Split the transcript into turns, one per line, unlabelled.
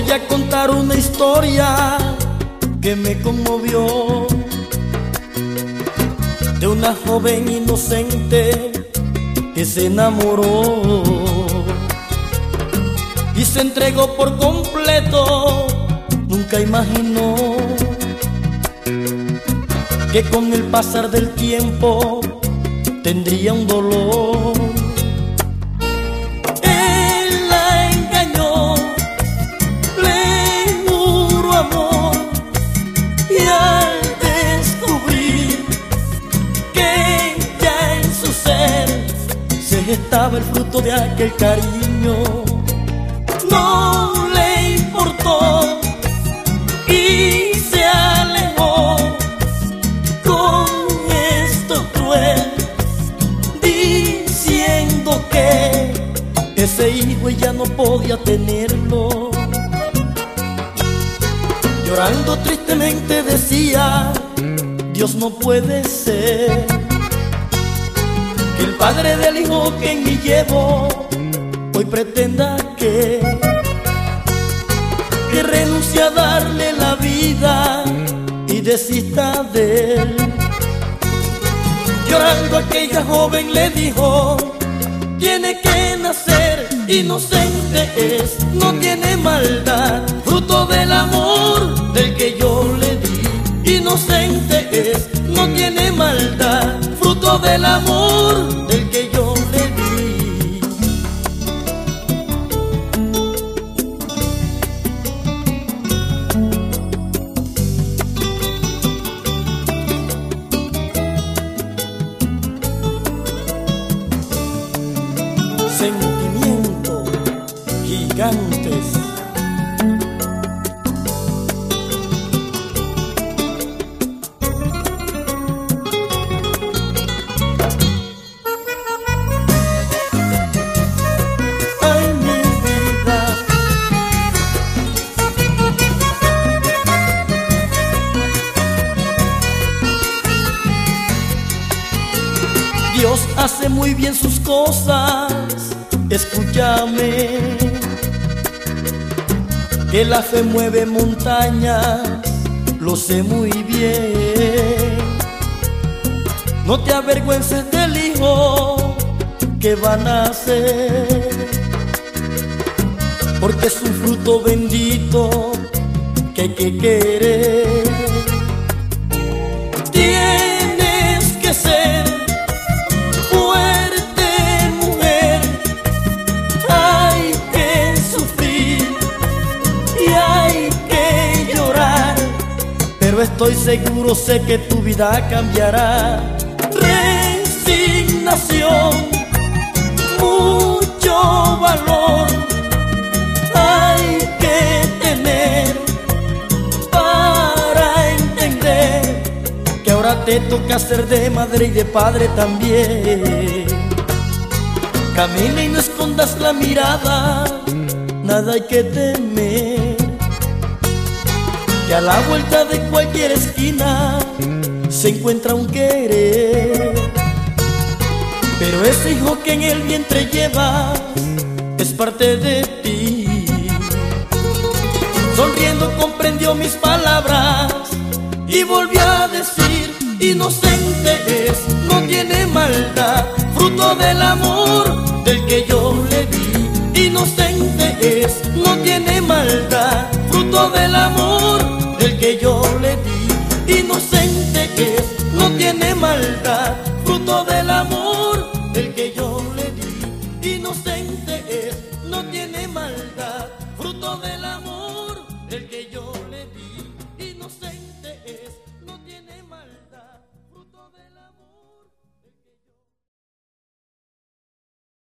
voy a contar una historia que me conmovió, de una joven inocente que se enamoró y se entregó por completo. Nunca imaginó que con el pasar del tiempo tendría un dolor. Él la engañó, le juró amor, y al descubrir que ya en su ser se gestaba el fruto de aquel cariño, no le importó y se alejó con gesto cruel, diciendo que ese hijo ella no podía tenerlo. Llorando tristemente decía: Dios no puede ser que el padre del hijo que en mí llevo hoy pretenda que renuncie a darle la vida y desista de él. Llorando aquella joven le dijo: tiene que nacer, inocente es, no tiene maldad, fruto del amor del que yo le di. Inocente es, no tiene maldad, fruto del amor del que yo le di. Sentimientos gigantes. Ay, mi vida. Dios hace muy bien sus cosas. Escúchame, que la fe mueve montañas, lo sé muy bien. No te avergüences del hijo que va a nacer, porque es un fruto bendito que hay que querer. Tienes que ser fuerte, mujer, hay que sufrir y hay que llorar, pero estoy seguro, sé que tu vida cambiará. Resignación, mucho valor hay que tener para entender que ahora te toca ser de madre y de padre también. Camina y no escondas la mirada, nada hay que temer, que a la vuelta de cualquier esquina se encuentra un querer. Pero ese hijo que en el vientre llevas es parte de ti. Sonriendo comprendió mis palabras y volvió a decir: inocente es, no tiene maldad, fruto del amor del que yo le di. Inocente es, no tiene maldad, fruto del amor